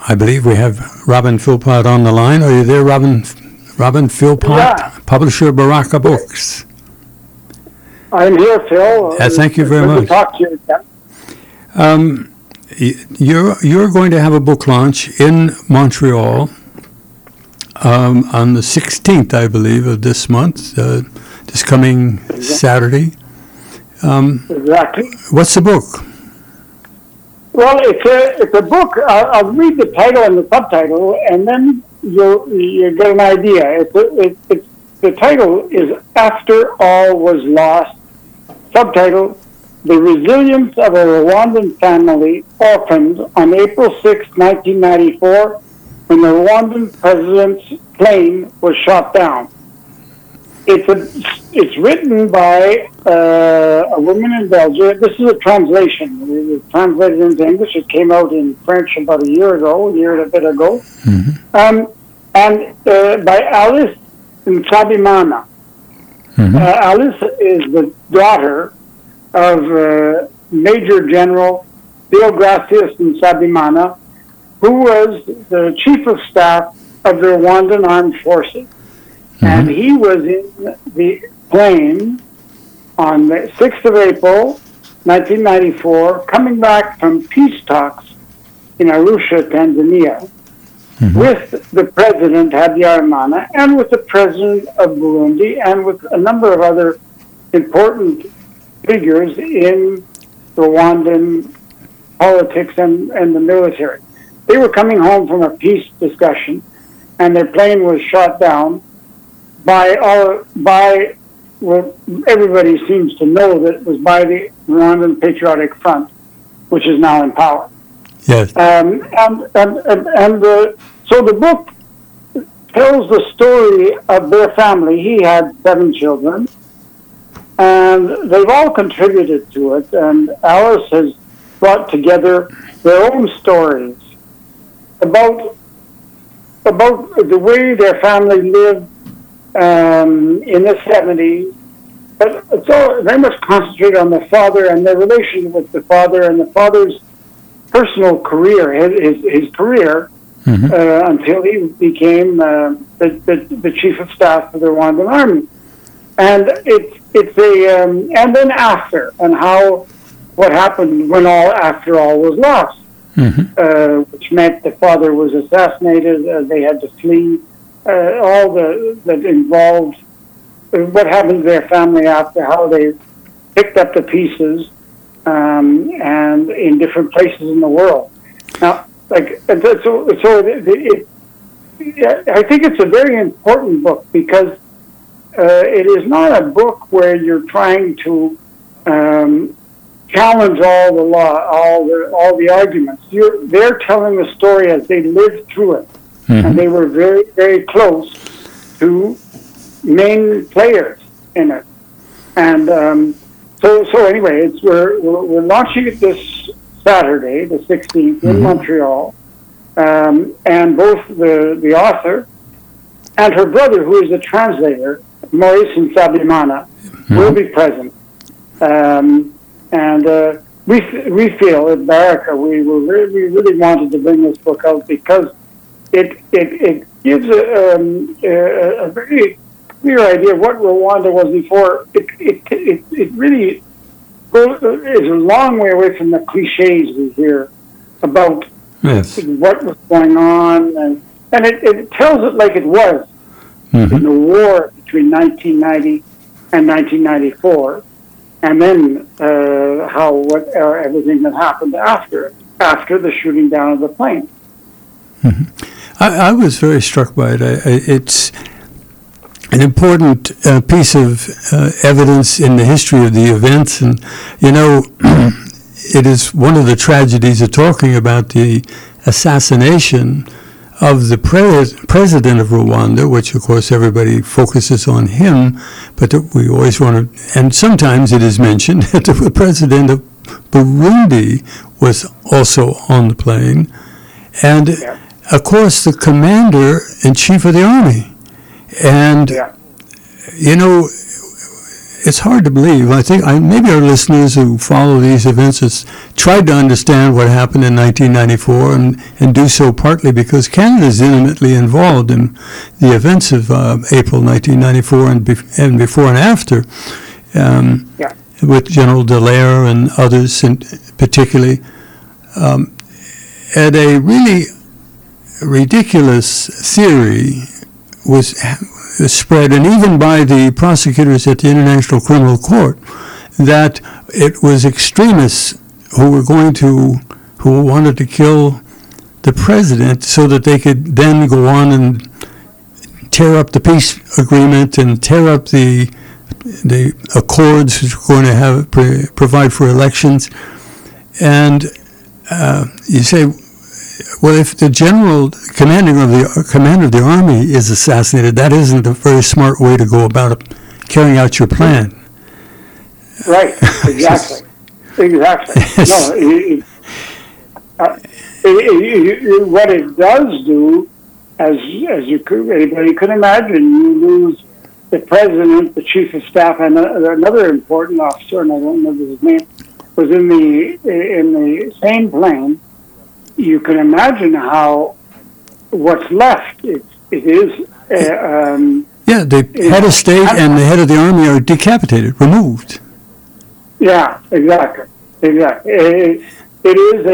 I believe we have Robin Philpott on the line. Are you there, Robin? Robin Philpott, Yeah. publisher, Baraka Books. I'm here, Phil. Thank you very Good much. to talk to you again. You're going to have a book launch in Montreal on the 16th, I believe, of this month, this coming Saturday. Exactly. What's the book? Well, it's a book. I'll read the title and the subtitle, and then you'll get an idea. The title is "After All Was Lost." Subtitle: The Resilience of a Rwandan Family Orphaned on April 6, 1994, when the Rwandan president's plane was shot down. It's written by a woman in Belgium. This is a translation. It was translated into English. It came out in French about a year and a bit ago. Mm-hmm. And by Alice Nsabimana. Mm-hmm. Alice is the daughter of Major General Deogracias Nsabimana, who was the chief of staff of the Rwandan Armed Forces. Mm-hmm. And he was in the plane on the 6th of April, 1994, coming back from peace talks in Arusha, Tanzania, mm-hmm. with the president, Habyarimana, and with the president of Burundi, and with a number of other important figures in Rwandan politics and the military. They were coming home from a peace discussion, and their plane was shot down by what everybody seems to know that it was by the Rwandan Patriotic Front, which is now in power. Yes. So the book tells the story of their family. He had 7 children, and they've all contributed to it. And Alice has brought together their own stories about the way their family lived in the 70s. But it's all very much concentrated on the father and their relationship with the father and the father's personal career, his career, mm-hmm. Until he became the chief of staff of the Rwandan army. And and then after, and what happened when after all was lost, mm-hmm. Which meant the father was assassinated, they had to flee, all that involved what happened to their family after, how they picked up the pieces, and in different places in the world. Now, I think it's a very important book because it is not a book where you're trying to challenge all the law, all the arguments. They're telling the story as they lived through it, mm-hmm. and they were very, very close to main players in it. And so anyway, we're launching it this Saturday, the 16th, mm-hmm. in Montreal, and both the author and her brother, who is the translator, Maurice Nsabimana, mm-hmm. will be present. We feel at Baraka we really wanted to bring this book out because it gives a very clear idea of what Rwanda was before. It really is a long way away from the cliches we hear about yes. what was going on, and it tells it like it was mm-hmm. in the war between 1990 and 1994, and then everything that happened after the shooting down of the plane. Mm-hmm. I was very struck by it. It's an important piece of evidence in the history of the events, and it is one of the tragedies of talking about the assassination of the president of Rwanda, which of course everybody focuses on him, but we always want to, and sometimes it is mentioned that the president of Burundi was also on the plane, and of course the commander-in-chief of the army. And, it's hard to believe. I think maybe our listeners who follow these events has tried to understand what happened in 1994 and do so partly because Canada is intimately involved in the events of April 1994 and before and after, with General Dallaire and others, particularly, and a really ridiculous theory was spread, and even by the prosecutors at the International Criminal Court, that it was extremists who wanted to kill the president so that they could then go on and tear up the peace agreement and tear up the accords which were going to provide for elections. And you say, well, if the commander of the army is assassinated, that isn't a very smart way to go about carrying out your plan. Right. Exactly. Exactly. No. What it does do, as anybody could imagine, you lose the president, the chief of staff, and another important officer, and I don't remember his name, was in the same plane. You can imagine how what's left. It is. The head of state and the head of the army are decapitated, removed. Yeah, exactly. It is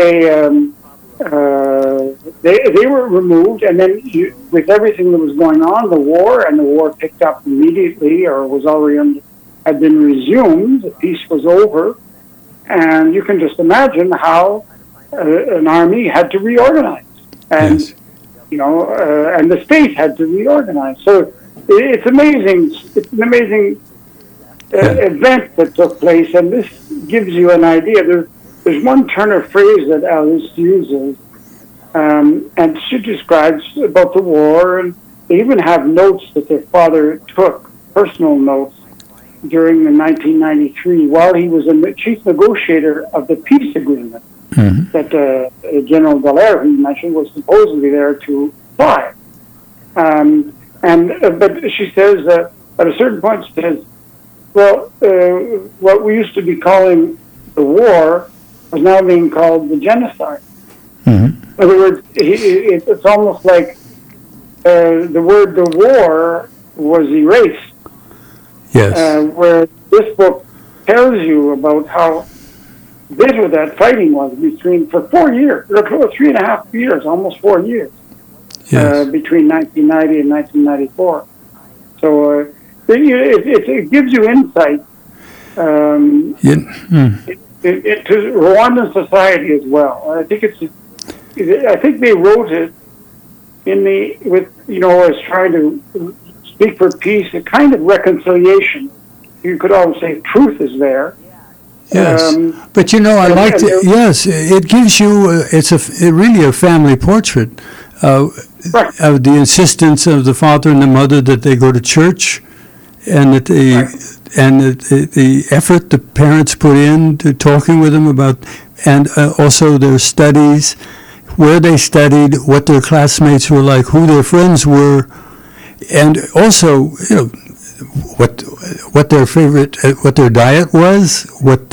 they were removed, and then with everything that was going on, the war picked up immediately, or was already had been resumed. The peace was over, and you can just imagine how an army had to reorganize, and yes. And the state had to reorganize. So it's amazing. It's an amazing event that took place, and this gives you an idea. There's one turn of phrase that Alice uses, and she describes about the war, and they even have notes that their father took, personal notes, during the 1993, while he was the chief negotiator of the peace agreement that General Dallaire, who you mentioned, was supposedly there to fly. But she says that at a certain point, she says, well, what we used to be calling the war was now being called the genocide. In other words, it's almost like the word "the war" was erased. Yes. Where this book tells you about how bitter that fighting was for 4 years, or 3.5 years, almost 4 years, between 1990 and 1994. So it gives you insight into Rwandan society as well. I think they wrote it as trying to speak for peace, a kind of reconciliation. You could always say truth is there. Yes, but I like to. Yes, it gives you. It's really a family portrait right. of the insistence of the father and the mother that they go to church, and that the effort the parents put into talking with them about, and also their studies, where they studied, what their classmates were like, who their friends were, and also what their diet was,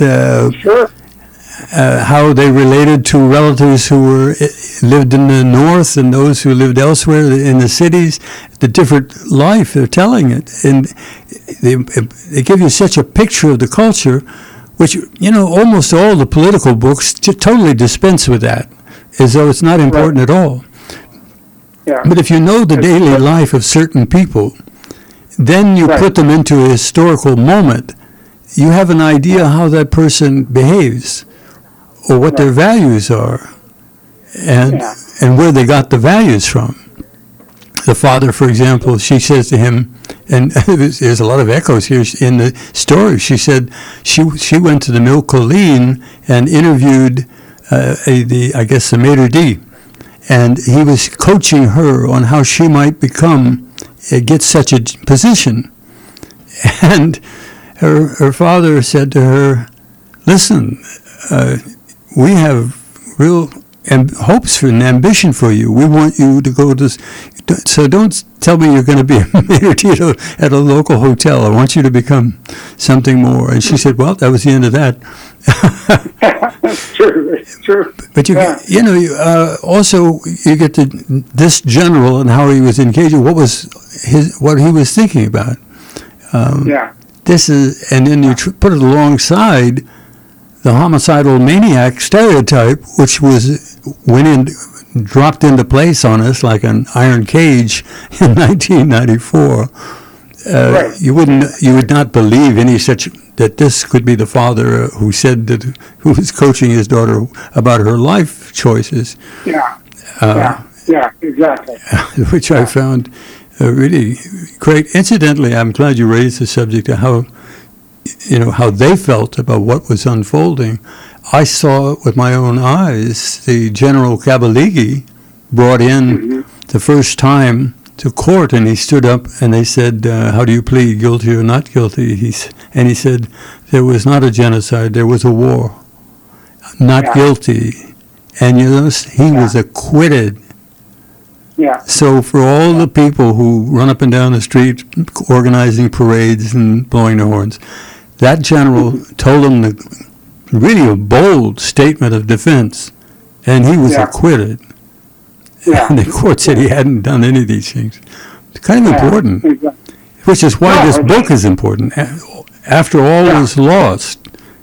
how they related to relatives who lived in the north and those who lived elsewhere in the cities, the different life they're telling it, and they give you such a picture of the culture, which almost all the political books totally dispense with that, as though it's not important at all. Yeah. But if you know the daily life of certain people, then you put them into a historical moment, you have an idea how that person behaves or what their values are and where they got the values from. The father, for example, she says to him, and there's a lot of echoes here in the story, she said she went to the Mille Collines and interviewed the maitre d', and he was coaching her on how she might get such a position. And her father said to her, listen, we have real hopes for and ambition for you. We want you to go to So don't tell me you're going to be a Mayor Tito at a local hotel. I want you to become something more. And she said, well, that was the end of that. It's true. It's true. But also you get to this general and how he was engaging. What he was thinking about. This is, and then you put it alongside the homicidal maniac stereotype, which dropped into place on us like an iron cage in 1994. Right. You would not believe that this could be the father who was coaching his daughter about her life choices. Yeah, exactly. Which I found really great. Incidentally, I'm glad you raised the subject of how they felt about what was unfolding. I saw with my own eyes the General Kabaligi brought in the first time to court, and he stood up and they said, how do you plead, guilty or not guilty? He said, there was not a genocide, there was a war. Not guilty. And he was acquitted. Yeah. So for all the people who run up and down the street organizing parades and blowing their horns, that general told them really a bold statement of defense, and he was acquitted. Yeah. And the court said he hadn't done any of these things. It's kind of important, exactly. Which is why this book is important. After all was lost,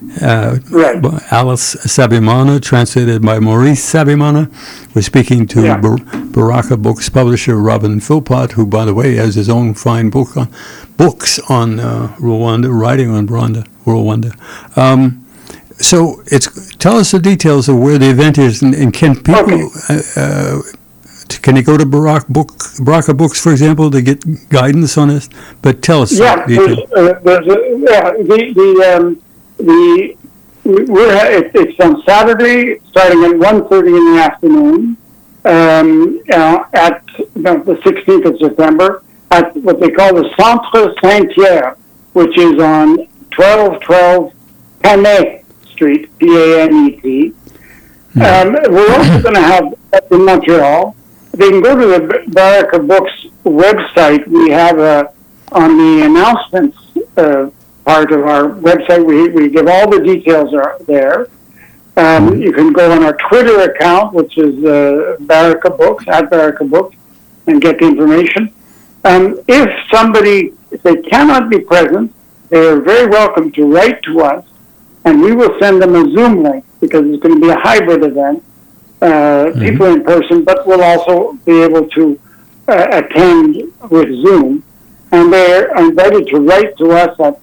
Alice Sabimana, translated by Maurice Sabimana, was speaking to Baraka Books publisher Robin Philpott, who, by the way, has his own fine books on Rwanda, writing on Rwanda. So tell us the details of where the event is, and can people can they go to Baraka Books, for example, to get guidance on this? But tell us. It's on Saturday, starting at 1:30 in the afternoon, at the 16th of September, at what they call the Centre Saint-Pierre, which is on 1212 Panet Street, Panet. We're also going to have in Montreal. They can go to the Baraka Books website. We have on the announcements part of our website, we give all the details are there. You can go on our Twitter account, which is Baraka Books, @BarakaBooks, and get the information. If they cannot be present, they are very welcome to write to us, and we will send them a Zoom link, because it's going to be a hybrid event. People in person, but will also be able to attend with Zoom. And they're invited to write to us at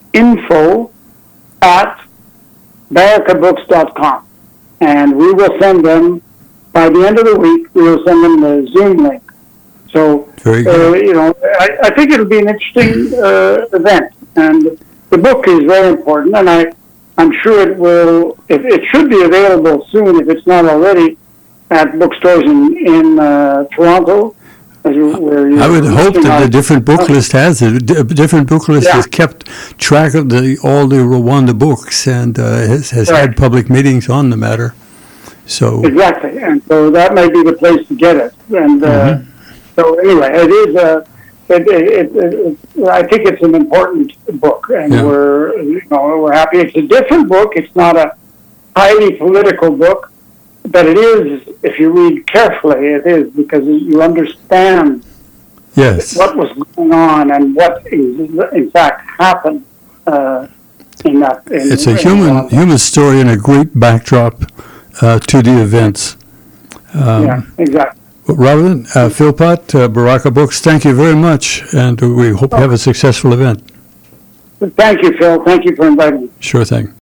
info@barakabooks.com. And we will send them, by the end of the week, we will send them the Zoom link. So, I think it'll be an interesting event. And the book is very important, and I'm sure it should be available soon, if it's not already, at bookstores in Toronto. I would hope that the different book list has it. A different book list has kept track of all the Rwanda books and has had public meetings on the matter. So exactly, and so that might be the place to get it. And so anyway, it is I think it's an important book, and we're happy. It's a different book. It's not a highly political book. But it is, if you read carefully, it is, because you understand what was going on and what in fact happened in that. It's a human story and a great backdrop to the events. Exactly. Robin, Philpott, Baraka Books, thank you very much, and we hope you have a successful event. Thank you, Phil. Thank you for inviting me. Sure thing.